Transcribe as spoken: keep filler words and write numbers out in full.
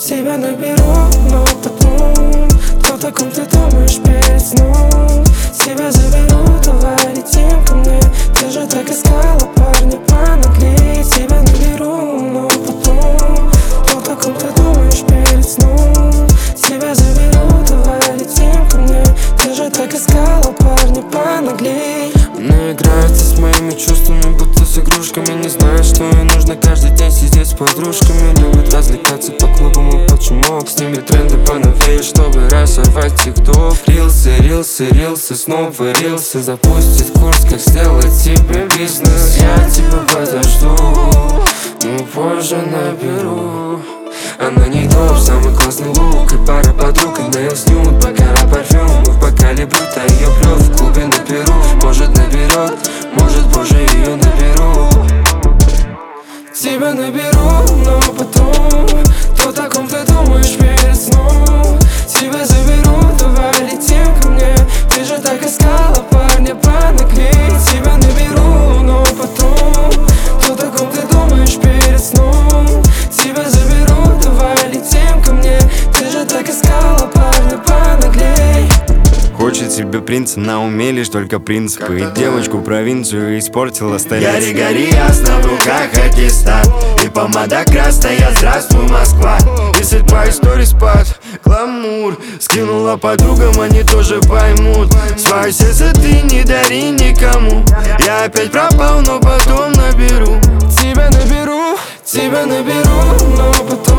Тебя наберу, но потом кто таком ты думаешь перед сном? Тебя заберу, давай летим ко мне. Ты же так искала парня понаглей. Тебя наберу, но потом кто таком ты думаешь перед сном? Тебя заберу, давай летим ко мне. Ты же так искала парня понаглей. Она играется с моими чувствами, будто с игрушками. Не знает, что ей нужно каждый день сидеть с подружками. Любит развлекаться по клубам и под шумок. Снимет тренды поновее, чтобы разорвать тикток. Рилсы, рилсы, рилсы, снова рилсы. Запустит курс, как сделать себе бизнес. Я тебя подожду, но позже наберу. Она не топ, самый классный лук и пара подруг. И nails nude, бакара парфюм. Мы в бокале брют, а ее пьет в клубе на Перу. Может наберет, может позже ее наберу. Тебя наберу, но потом кто таком ты думаешь перед сном? Тебя заберу, давай летим ко мне. Ты же так искала парня понаглей. Тебя наберу, но потом кто таком ты думаешь перед сном? Тебя заберу, давай летим ко мне. Ты же так искала парня понаглей. Хочет себе принца на уме, лишь только принципы. И девочку провинцию испортила столица. Гори, гори, ясно, в руках аттестат. И помада красная, здравствуй, Москва. Если твои сторис под гламур скинула подругам, они тоже поймут. Свое сердце ты не дари никому. Я опять пропал, но потом наберу. Тебя наберу, тебя наберу, но потом